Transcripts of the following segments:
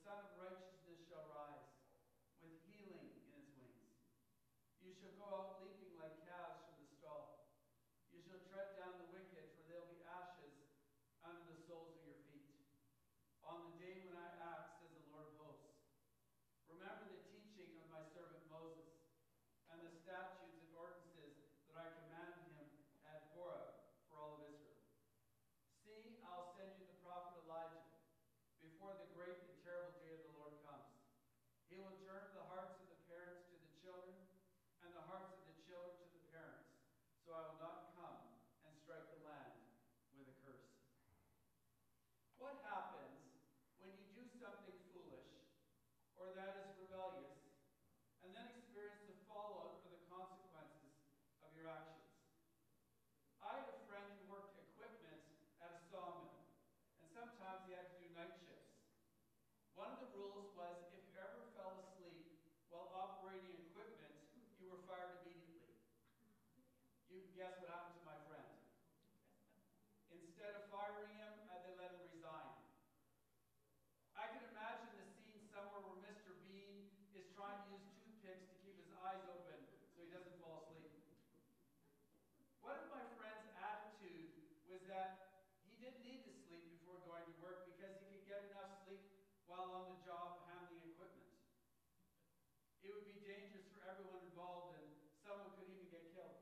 Son of Righteousness shall rise, with healing in his wings. You shall go out leaping like calves from the stall. You shall tread down the wicked, for there will be ashes under the soles of your feet. On the day when I act, says the Lord of hosts, remember the teaching of my servant Moses, and the statutes and ordinances that I commanded him at Horeb for all of Israel. See, I'll send you the prophet Elijah before the great and terrible day of the Lord comes. He will turn the hearts of the parents to the children, and the hearts of the children to the parents, so I will not come and strike the land with a curse. What happens when you do something foolish or that is rebellious, and then experience the fallout or the consequences of your actions? I had a friend who worked equipment at a sawmill, and sometimes he had to do night shifts. One of the rules was if you ever fell asleep while operating equipment, you were fired immediately. You can guess what happened to my friend. Instead of firing him, they let him resign. I can imagine the scene somewhere where Mr. Bean is trying to use toothpicks to keep his eyes open so he doesn't fall asleep. One of my friend's attitude was that he didn't need to sleep before going to work because he could get enough sleep while on the job handling equipment. It would be dangerous for everyone involved, and someone could even get killed.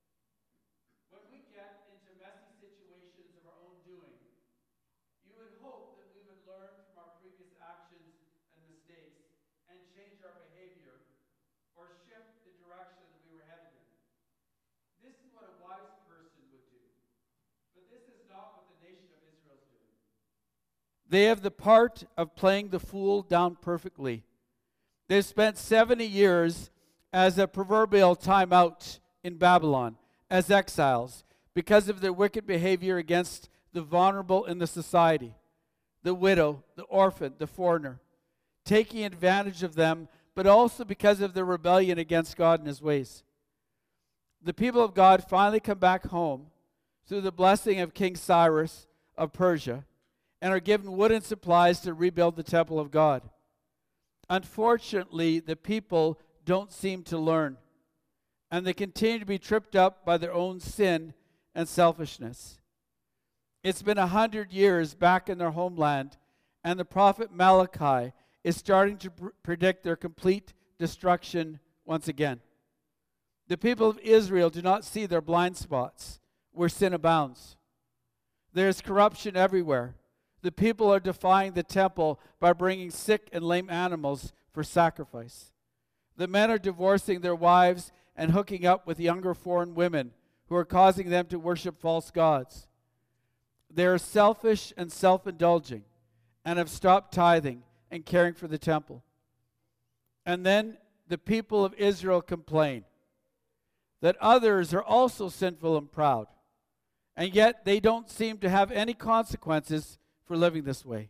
When we get into messy situations of our own doing, you would hope that we would learn from our previous actions and mistakes and change our behavior or shift the direction that we were headed in. This is what a wise person would do. But this is not what the nation of Israel is doing. They have the part of playing the fool down perfectly. They've spent 70 years as a proverbial timeout in Babylon, as exiles, because of their wicked behavior against the vulnerable in the society, the widow, the orphan, the foreigner, taking advantage of them, but also because of their rebellion against God and his ways. The people of God finally come back home through the blessing of King Cyrus of Persia and are given wooden supplies to rebuild the temple of God. Unfortunately, the people don't seem to learn, and they continue to be tripped up by their own sin and selfishness. It's been 100 years back in their homeland, and the prophet Malachi is starting to predict their complete destruction once again. The people of Israel do not see their blind spots where sin abounds. There is corruption everywhere. The people are defying the temple by bringing sick and lame animals for sacrifice. The men are divorcing their wives and hooking up with younger foreign women who are causing them to worship false gods. They are selfish and self-indulging and have stopped tithing and caring for the temple. And then the people of Israel complain that others are also sinful and proud, and yet they don't seem to have any consequences for living this way.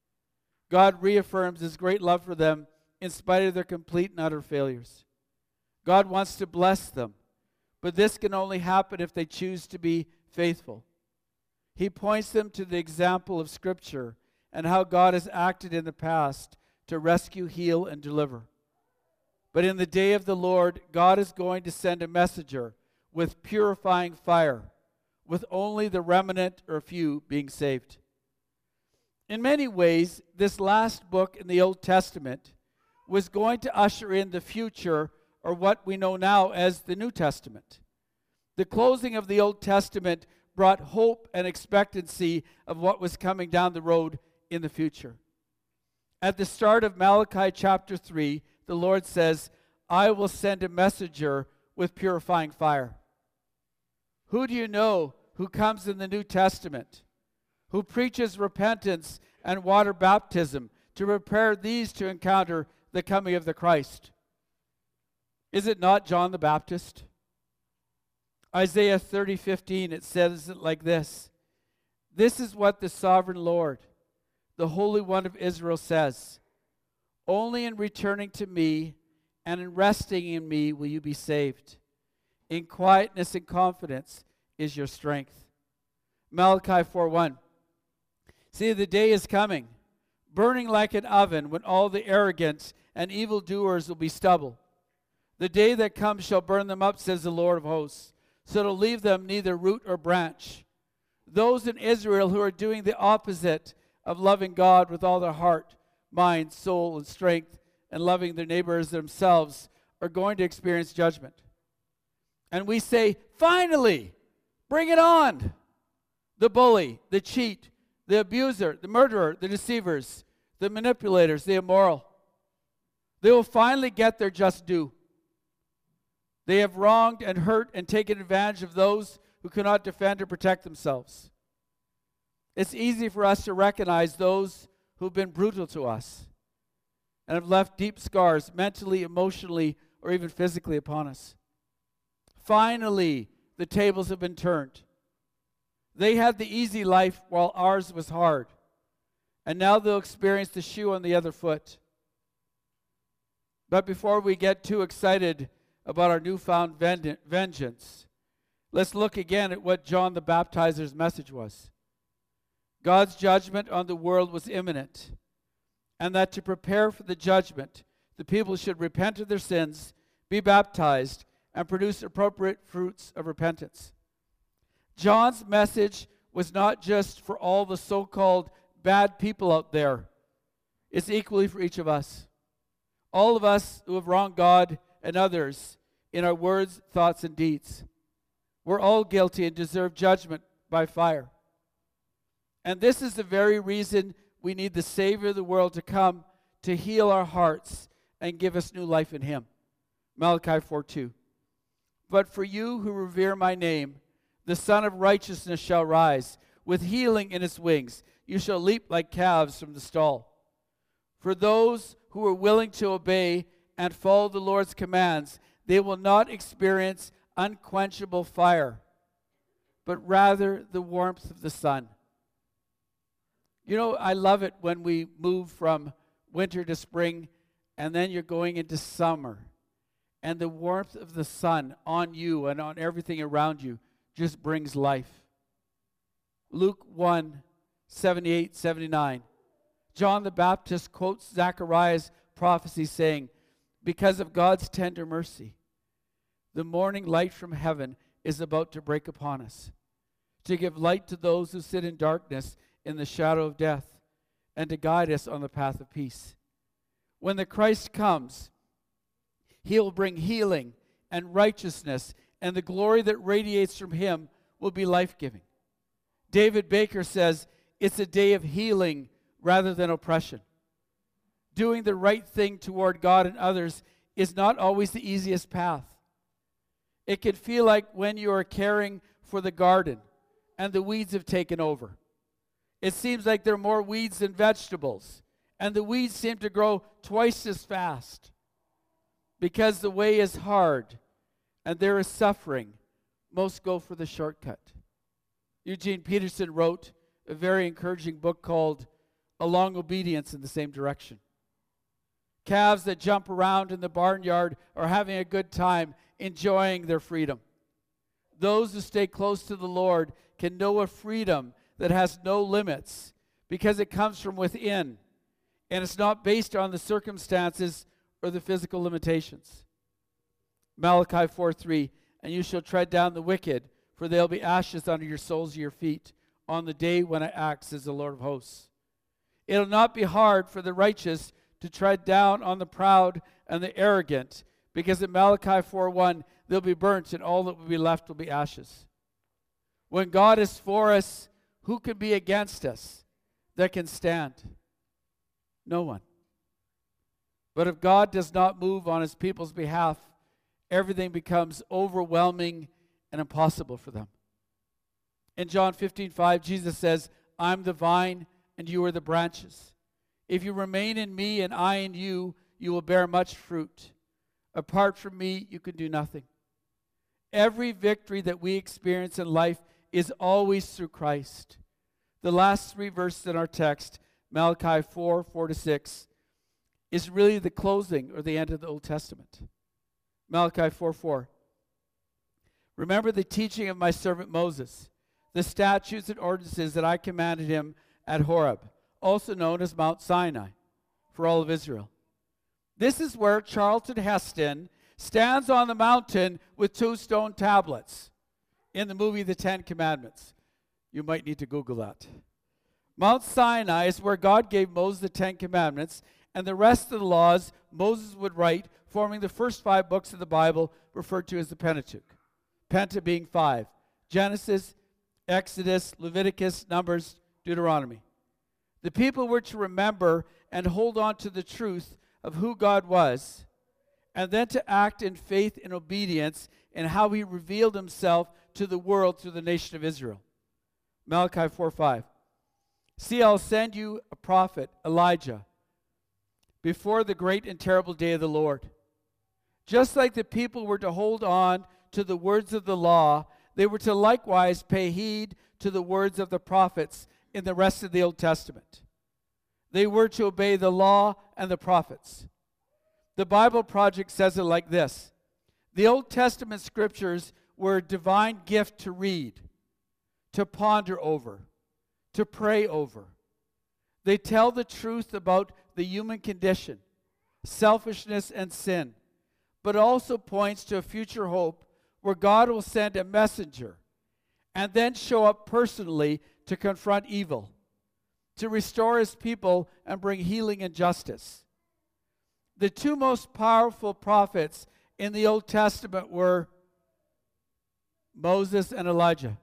God reaffirms his great love for them in spite of their complete and utter failures. God wants to bless them, but this can only happen if they choose to be faithful. He points them to the example of Scripture and how God has acted in the past to rescue, heal, and deliver. But in the day of the Lord, God is going to send a messenger with purifying fire, with only the remnant or few being saved. In many ways, this last book in the Old Testament was going to usher in the future, or what we know now as the New Testament. The closing of the Old Testament brought hope and expectancy of what was coming down the road in the future. At the start of Malachi chapter 3, the Lord says, I will send a messenger with purifying fire. Who do you know who comes in the New Testament, who preaches repentance and water baptism to prepare these to encounter the coming of the Christ? Is it not John the Baptist? Isaiah 30:15, it says it like this. This is what the sovereign Lord, the Holy One of Israel says. Only in returning to me and in resting in me will you be saved. In quietness and confidence is your strength. Malachi 4:1. See, the day is coming, burning like an oven, when all the arrogant and evildoers will be stubble. The day that comes shall burn them up, says the Lord of hosts, so to leave them neither root or branch. Those in Israel who are doing the opposite of loving God with all their heart, mind, soul, and strength, and loving their neighbors themselves, are going to experience judgment. And we say, finally, bring it on. The bully, the cheat, the abuser, the murderer, the deceivers, the manipulators, the immoral. They will finally get their just due. They have wronged and hurt and taken advantage of those who cannot defend or protect themselves. It's easy for us to recognize those who've been brutal to us and have left deep scars mentally, emotionally, or even physically upon us. Finally, the tables have been turned. They had the easy life while ours was hard, and now they'll experience the shoe on the other foot. But before we get too excited about our newfound vengeance, let's look again at what John the Baptizer's message was. God's judgment on the world was imminent, and that to prepare for the judgment, the people should repent of their sins, be baptized, and produce appropriate fruits of repentance. John's message was not just for all the so-called bad people out there. It's equally for each of us. All of us who have wronged God and others in our words, thoughts, and deeds. We're all guilty and deserve judgment by fire. And this is the very reason we need the Savior of the world to come to heal our hearts and give us new life in Him. Malachi 4:2. But for you who revere my name, the Son of Righteousness shall rise, with healing in its wings. You shall leap like calves from the stall. For those who are willing to obey and follow the Lord's commands, they will not experience unquenchable fire, but rather the warmth of the sun. You know, I love it when we move from winter to spring, and then you're going into summer, and the warmth of the sun on you and on everything around you just brings life. Luke 1:78-79. John the Baptist quotes Zechariah's prophecy saying, because of God's tender mercy, the morning light from heaven is about to break upon us, to give light to those who sit in darkness in the shadow of death, and to guide us on the path of peace. When the Christ comes, He will bring healing and righteousness, and the glory that radiates from Him will be life-giving. David Baker says, it's a day of healing rather than oppression. Doing the right thing toward God and others is not always the easiest path. It can feel like when you are caring for the garden and the weeds have taken over. It seems like there are more weeds than vegetables, and the weeds seem to grow twice as fast. Because the way is hard and there is suffering, most go for the shortcut. Eugene Peterson wrote a very encouraging book called A Long Obedience in the Same Direction. Calves that jump around in the barnyard are having a good time, enjoying their freedom. Those who stay close to the Lord can know a freedom that has no limits because it comes from within, and it's not based on the circumstances or the physical limitations. Malachi 4:3, and you shall tread down the wicked, for they'll be ashes under your soles of your feet on the day when I act, says the Lord of hosts. It'll not be hard for the righteous to tread down on the proud and the arrogant, because in Malachi 4:1, they'll be burnt and all that will be left will be ashes. When God is for us, who can be against us that can stand? No one. But if God does not move on His people's behalf, everything becomes overwhelming and impossible for them. In John 15:5, Jesus says, I'm the vine and you are the branches. If you remain in me and I in you, you will bear much fruit. Apart from me, you can do nothing. Every victory that we experience in life is always through Christ. The last three verses in our text, Malachi 4:4-6, is really the closing or the end of the Old Testament. Malachi 4:4. Remember the teaching of my servant Moses, the statutes and ordinances that I commanded him at Horeb also known as Mount Sinai, for all of Israel. This is where Charlton Heston stands on the mountain with 2 stone tablets in the movie The 10 Commandments. You might need to Google that. Mount Sinai is where God gave Moses the 10 Commandments, and the rest of the laws Moses would write, forming the first 5 books of the Bible referred to as the Pentateuch. Penta being 5. Genesis, Exodus, Leviticus, Numbers, Deuteronomy. The people were to remember and hold on to the truth of who God was, and then to act in faith and obedience in how he revealed himself to the world through the nation of Israel. Malachi 4:5. See, I'll send you a prophet, Elijah, before the great and terrible day of the Lord. Just like the people were to hold on to the words of the law, they were to likewise pay heed to the words of the prophets in the rest of the Old Testament. They were to obey the law and the prophets. The Bible Project says it like this: the Old Testament scriptures were a divine gift to read, to ponder over, to pray over. They tell the truth about the human condition, selfishness, and sin, but also points to a future hope where God will send a messenger and then show up personally to confront evil, to restore his people and bring healing and justice. The 2 most powerful prophets in the Old Testament were Moses and Elijah.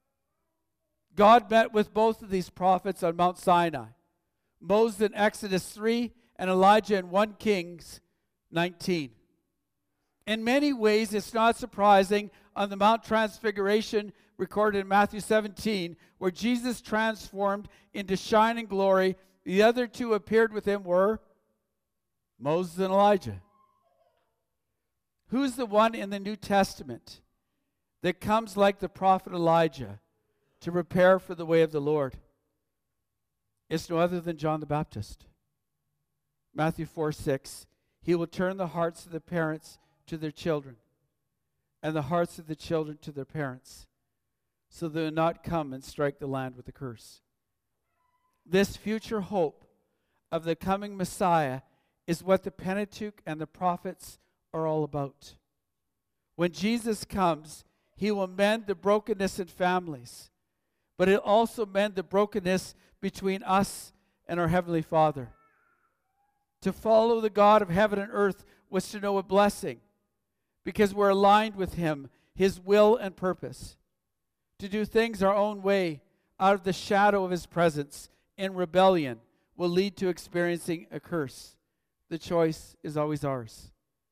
God met with both of these prophets on Mount Sinai. Moses in Exodus 3 and Elijah in 1 Kings 19. In many ways, it's not surprising on the Mount Transfiguration recorded in Matthew 17, where Jesus transformed into shining glory, the other 2 appeared with him were Moses and Elijah. Who's the one in the New Testament that comes like the prophet Elijah to prepare for the way of the Lord? It's no other than John the Baptist. Matthew 4:6, he will turn the hearts of the parents to their children, and the hearts of the children to their parents, so they will not come and strike the land with a curse. This future hope of the coming Messiah is what the Pentateuch and the prophets are all about. When Jesus comes, he will mend the brokenness in families, but he'll also mend the brokenness between us and our Heavenly Father. To follow the God of heaven and earth was to know a blessing, because we're aligned with him, his will and purpose. To do things our own way, out of the shadow of his presence, in rebellion, will lead to experiencing a curse. The choice is always ours.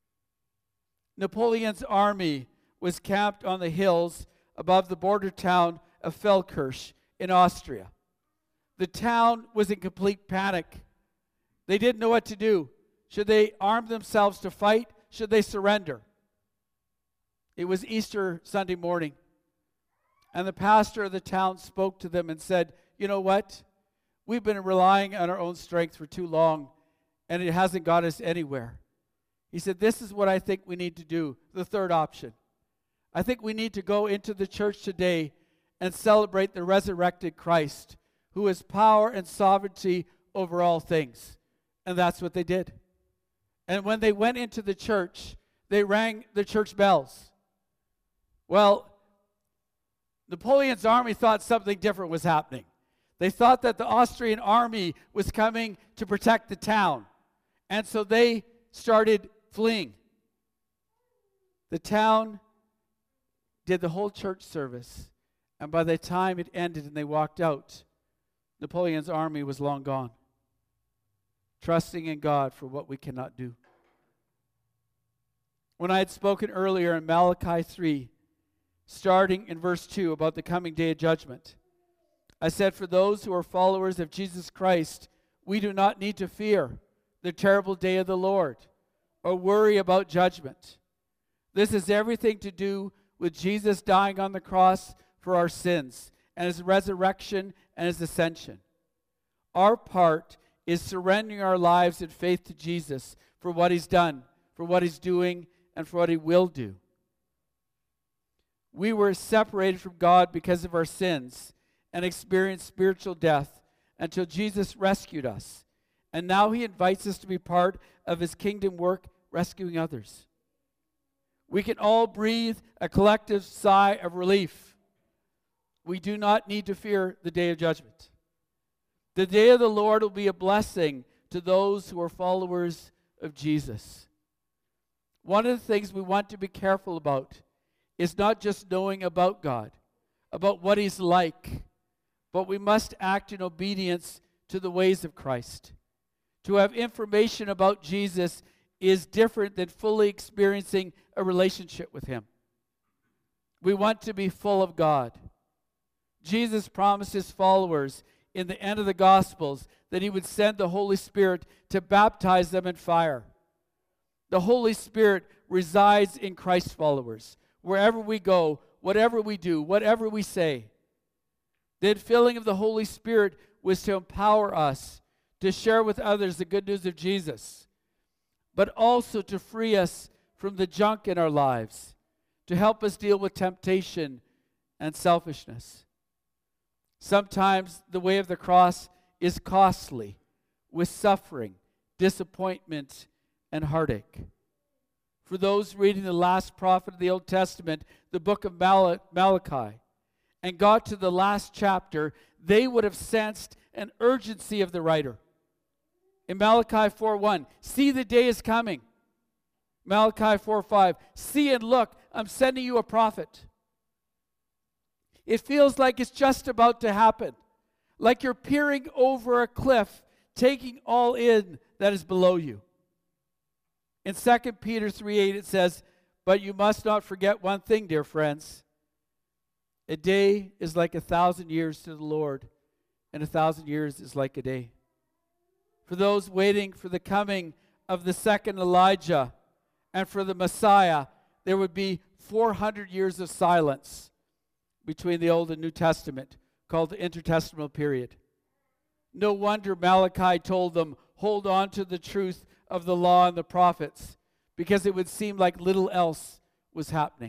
Napoleon's army was camped on the hills above the border town of Feldkirch in Austria. The town was in complete panic. They didn't know what to do. Should they arm themselves to fight? Should they surrender? It was Easter Sunday morning, and the pastor of the town spoke to them and said, you know what? We've been relying on our own strength for too long, and it hasn't got us anywhere. He said, this is what I think we need to do, the third option. I think we need to go into the church today and celebrate the resurrected Christ, who has power and sovereignty over all things. And that's what they did. And when they went into the church, they rang the church bells. Well, Napoleon's army thought something different was happening. They thought that the Austrian army was coming to protect the town. And so they started fleeing. The town did the whole church service. And by the time it ended and they walked out, Napoleon's army was long gone. Trusting in God for what we cannot do. When I had spoken earlier in Malachi 3, starting in verse 2 about the coming day of judgment, I said, for those who are followers of Jesus Christ, we do not need to fear the terrible day of the Lord or worry about judgment. This has everything to do with Jesus dying on the cross for our sins and his resurrection and his ascension. Our part is surrendering our lives in faith to Jesus for what he's done, for what he's doing, and for what he will do. We were separated from God because of our sins and experienced spiritual death until Jesus rescued us. And now he invites us to be part of his kingdom work, rescuing others. We can all breathe a collective sigh of relief. We do not need to fear the day of judgment. The day of the Lord will be a blessing to those who are followers of Jesus. One of the things we want to be careful about is not just knowing about God, about what he's like, but we must act in obedience to the ways of Christ. To have information about Jesus is different than fully experiencing a relationship with him. We want to be full of God. Jesus promised his followers in the end of the Gospels that he would send the Holy Spirit to baptize them in fire. The Holy Spirit resides in Christ's followers. Wherever we go, whatever we do, whatever we say. The infilling of the Holy Spirit was to empower us to share with others the good news of Jesus, but also to free us from the junk in our lives, to help us deal with temptation and selfishness. Sometimes the way of the cross is costly, with suffering, disappointment, and heartache. For those reading the last prophet of the Old Testament, the book of Malachi, and got to the last chapter, they would have sensed an urgency of the writer. In Malachi 4:1, see the day is coming. Malachi 4:5, see and look, I'm sending you a prophet. It feels like it's just about to happen, like you're peering over a cliff, taking all in that is below you. In 2 Peter 3:8 it says, but you must not forget one thing, dear friends. A day is like 1,000 years to the Lord, and 1,000 years is like a day. For those waiting for the coming of the second Elijah and for the Messiah, there would be 400 years of silence between the Old and New Testament, called the intertestamental period. No wonder Malachi told them, hold on to the truth of the law and the prophets, because it would seem like little else was happening.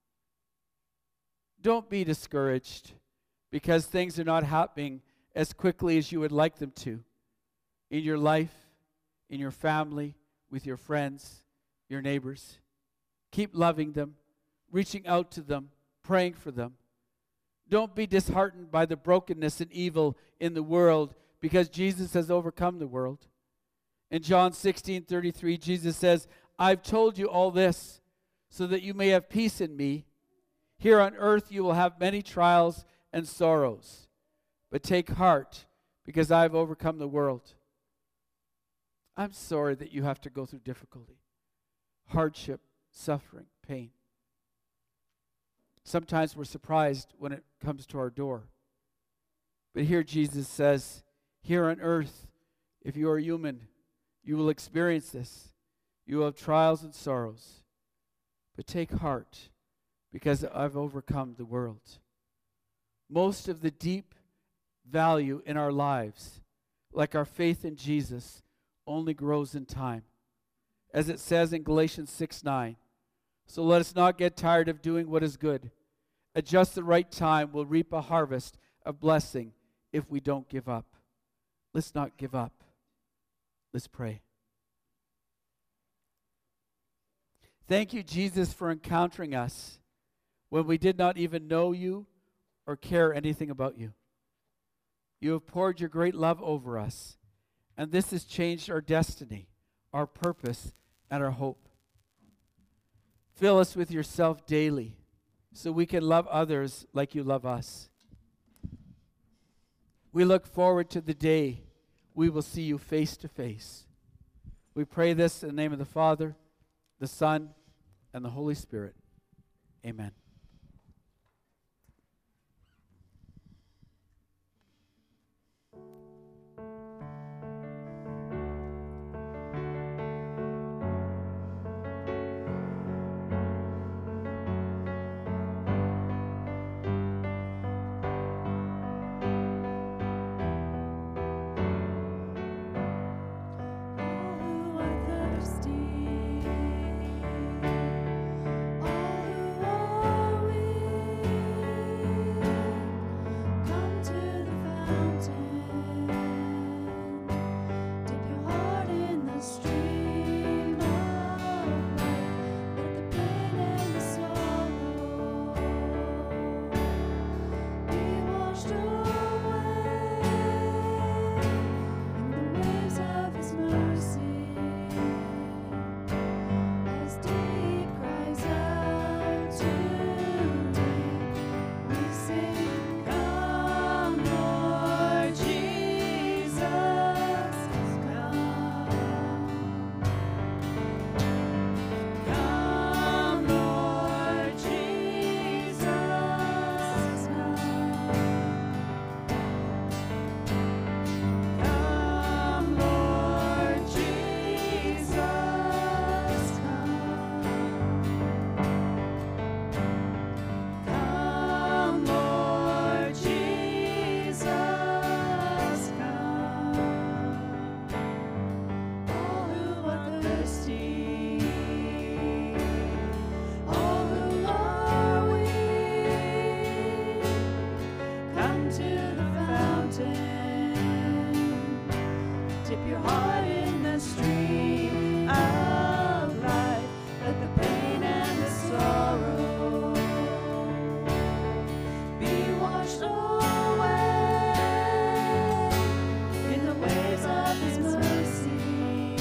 Don't be discouraged because things are not happening as quickly as you would like them to in your life, in your family, with your friends, your neighbors. Keep loving them, reaching out to them, praying for them. Don't be disheartened by the brokenness and evil in the world, because Jesus has overcome the world. In John 16:33, Jesus says, I've told you all this so that you may have peace in me. Here on earth you will have many trials and sorrows, but take heart, because I have overcome the world. I'm sorry that you have to go through difficulty, hardship, suffering, pain. Sometimes we're surprised when it comes to our door. But here Jesus says, here on earth, if you are human, you will experience this. You will have trials and sorrows. But take heart, because I've overcome the world. Most of the deep value in our lives, like our faith in Jesus, only grows in time. As it says in Galatians 6:9, so let us not get tired of doing what is good. At just the right time, we'll reap a harvest of blessing if we don't give up. Let's not give up. Let's pray. Thank you, Jesus, for encountering us when we did not even know you or care anything about you. You have poured your great love over us, and this has changed our destiny, our purpose, and our hope. Fill us with yourself daily so we can love others like you love us. We look forward to the day we will see you face to face. We pray this in the name of the Father, the Son, and the Holy Spirit. Amen. All who your heart in the stream of life. Let the pain and the sorrow be washed away in the waves of His mercy.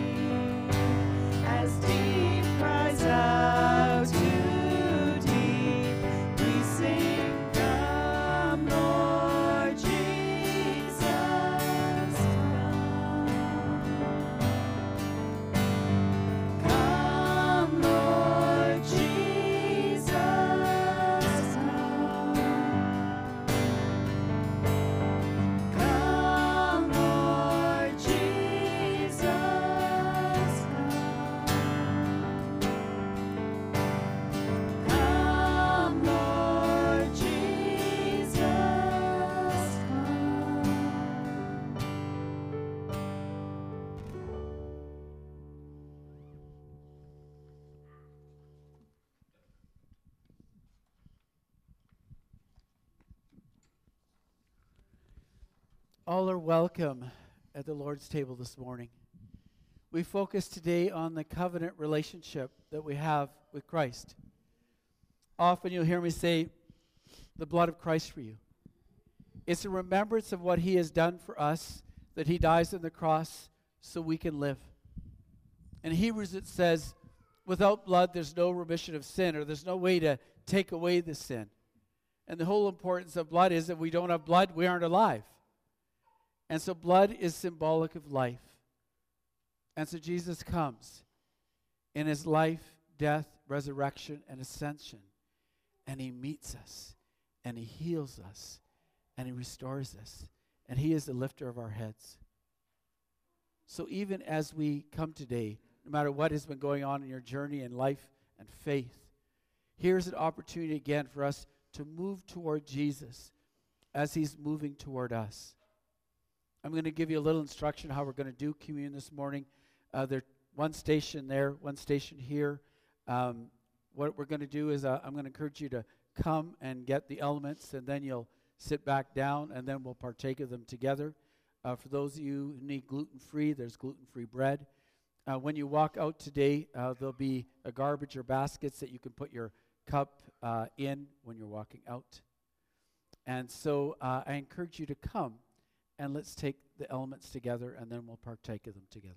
As deep cries out to deep, we sing, come, Lord Jesus, come. Come, Lord Jesus, come. Come, Lord Jesus, come. Come, Lord Jesus, come. All are welcome at the Lord's table this morning. We focus today on the covenant relationship that we have with Christ. Often you'll hear me say, the blood of Christ for you. It's a remembrance of what He has done for us, that He dies on the cross so we can live. In Hebrews it says, without blood there's no remission of sin, or there's no way to take away the sin. And the whole importance of blood is that we don't have blood, we aren't alive. And so blood is symbolic of life. And so Jesus comes in His life, death, resurrection, and ascension. And He meets us, and He heals us, and He restores us. And He is the lifter of our heads. So even as we come today, no matter what has been going on in your journey in life and faith, here's an opportunity again for us to move toward Jesus as He's moving toward us. I'm going to give you a little instruction how we're going to do communion this morning. There's one station there, one station here. What we're going to do is I'm going to encourage you to come and get the elements, and then you'll sit back down, and then we'll partake of them together. For those of you who need gluten-free, there's gluten-free bread. When you walk out today, there'll be a garbage or baskets that you can put your cup in when you're walking out. And so I encourage you to come, and let's take the elements together, and then we'll partake of them together.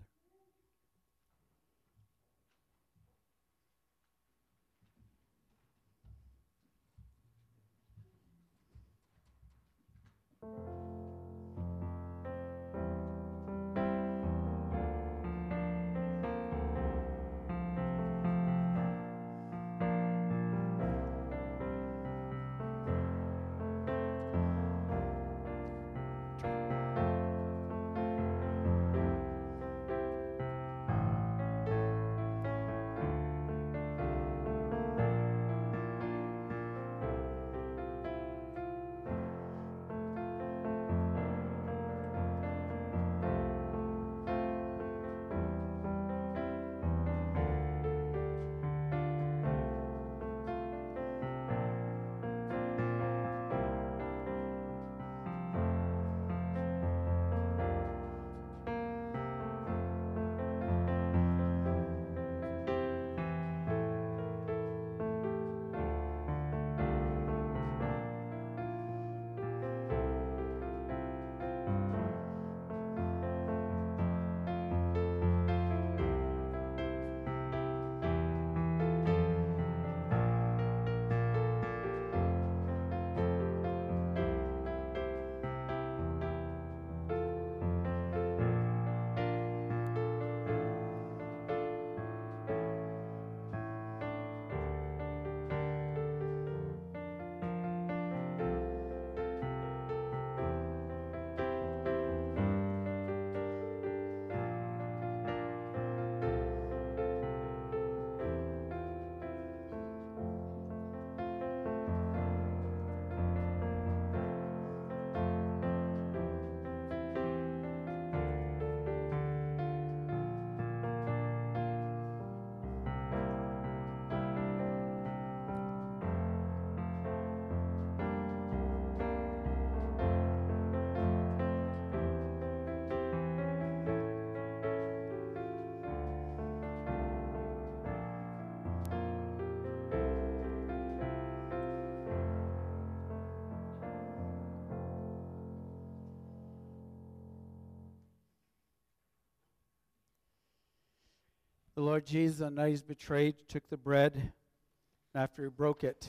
The Lord Jesus, on the night He's betrayed, took the bread, and after He broke it,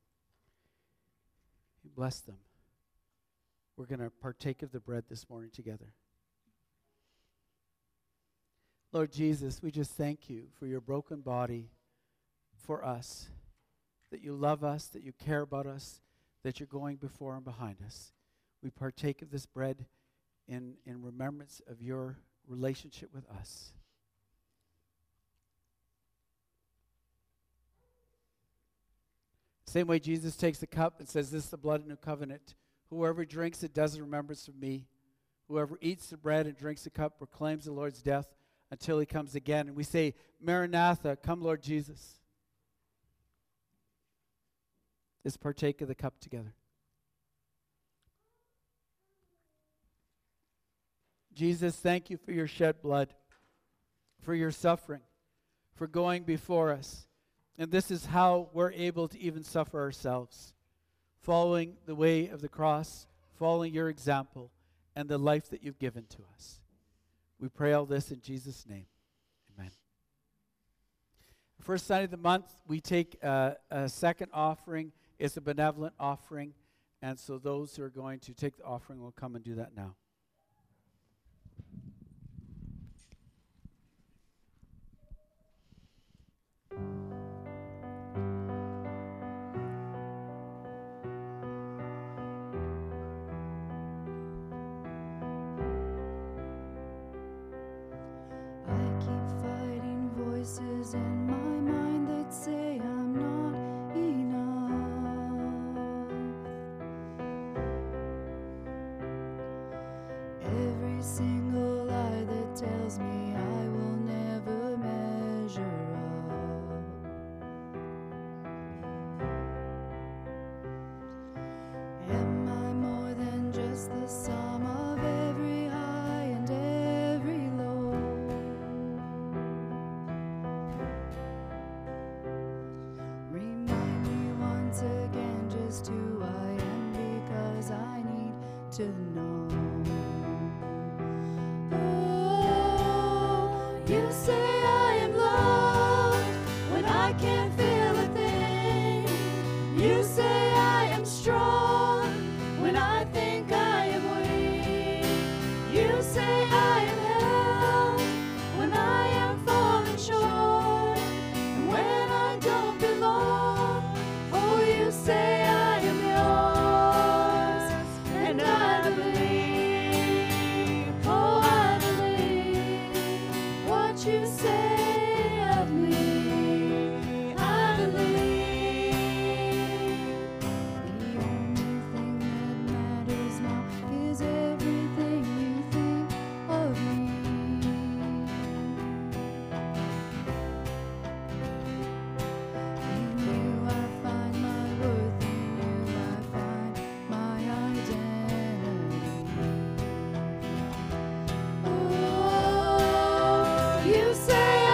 He blessed them. We're going to partake of the bread this morning together. Lord Jesus, we just thank You for Your broken body for us, that You love us, that You care about us, that You're going before and behind us. We partake of this bread in remembrance of Your relationship with us. Same way Jesus takes the cup and says, this is the blood of the new covenant. Whoever drinks it does in remembrance of me. Whoever eats the bread and drinks the cup proclaims the Lord's death until He comes again. And we say, Maranatha, come Lord Jesus. Let's partake of the cup together. Jesus, thank You for Your shed blood, for Your suffering, for going before us. And this is how we're able to even suffer ourselves, following the way of the cross, following Your example, and the life that You've given to us. We pray all this in Jesus' name. Amen. First Sunday of the month, we take a second offering. It's a benevolent offering. And so those who are going to take the offering will come and do that now. Voices in my mind that say I'm not enough. Every single lie that tells me I will never measure up. Am I more than just the sum of every high and every low? Remind me once again just who I am, because I need to know. Oh, you say I am loved when I can't feel a thing. You say I am strong when I think I am weak. You say I am held when I am falling short, and when I don't belong. Oh, you say I am yours, and I believe. Oh, I believe what you say of me. I believe. The only thing that matters now is everything you think of me. In you I find my worth, in you I find my identity. Oh, you say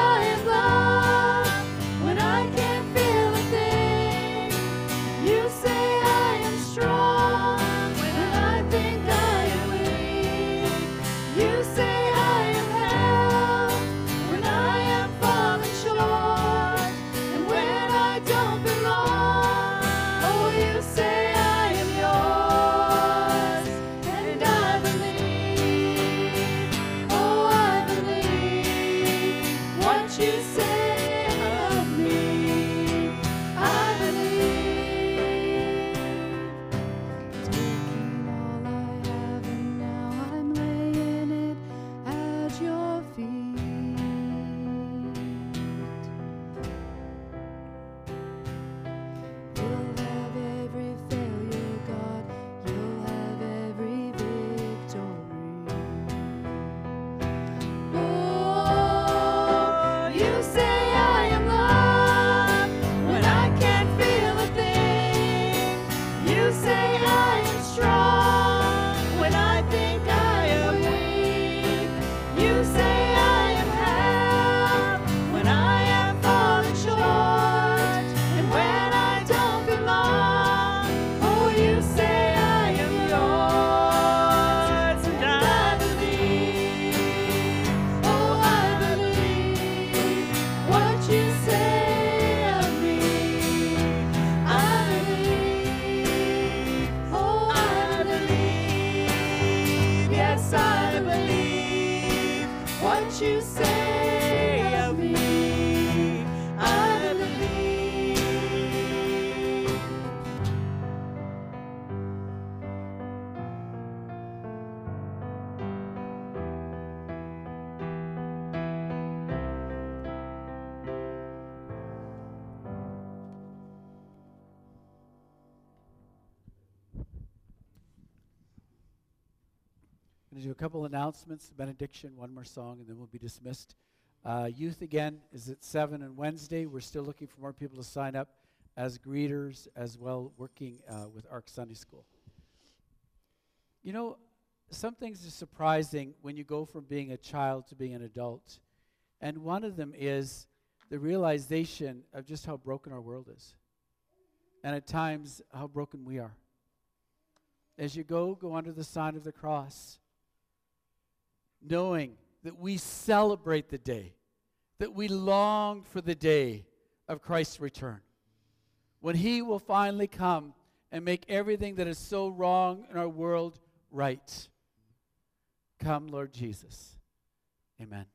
what you say of me, I believe. I'm going to do a couple announcements, benediction, one more song, and then we'll be dismissed. Youth again is at 7 on Wednesday. We're still looking for more people to sign up as greeters, as well working with Ark Sunday School. You know, some things are surprising when you go from being a child to being an adult. And one of them is the realization of just how broken our world is. And at times, how broken we are. As you go under the sign of the cross, knowing that we celebrate the day, that we long for the day of Christ's return, when He will finally come and make everything that is so wrong in our world right. Come, Lord Jesus. Amen.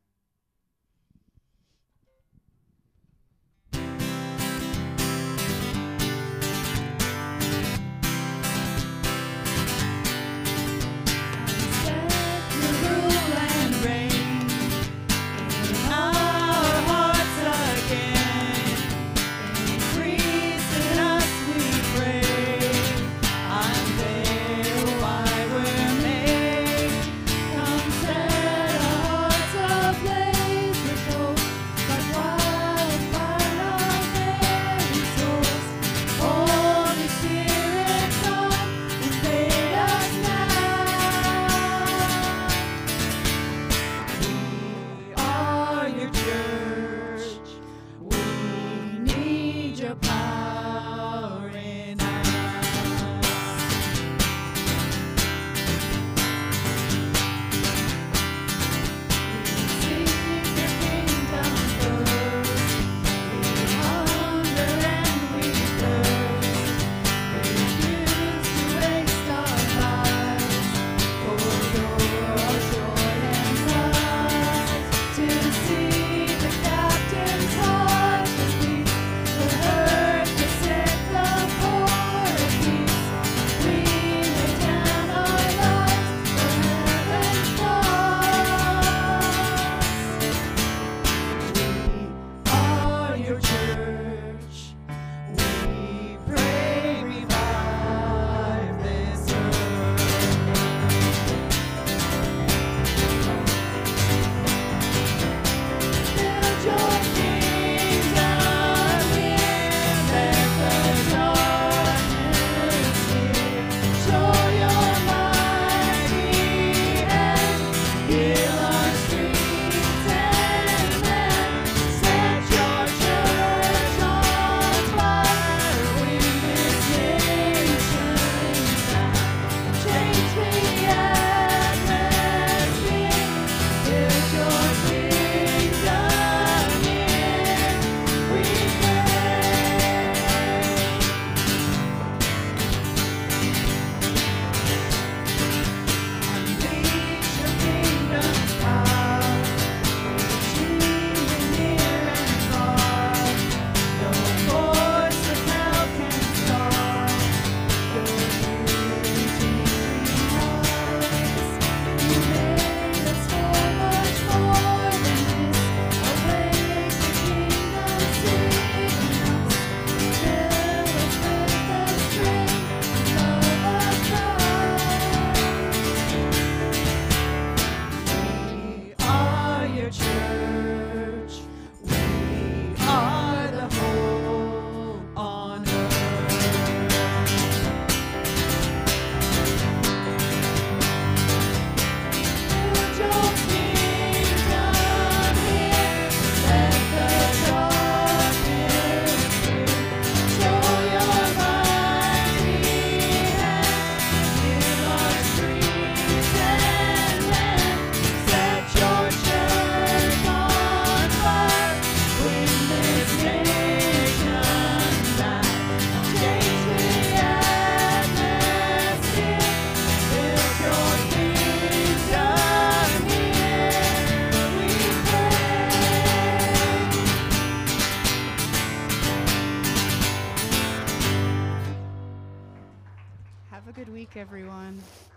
a good week, everyone.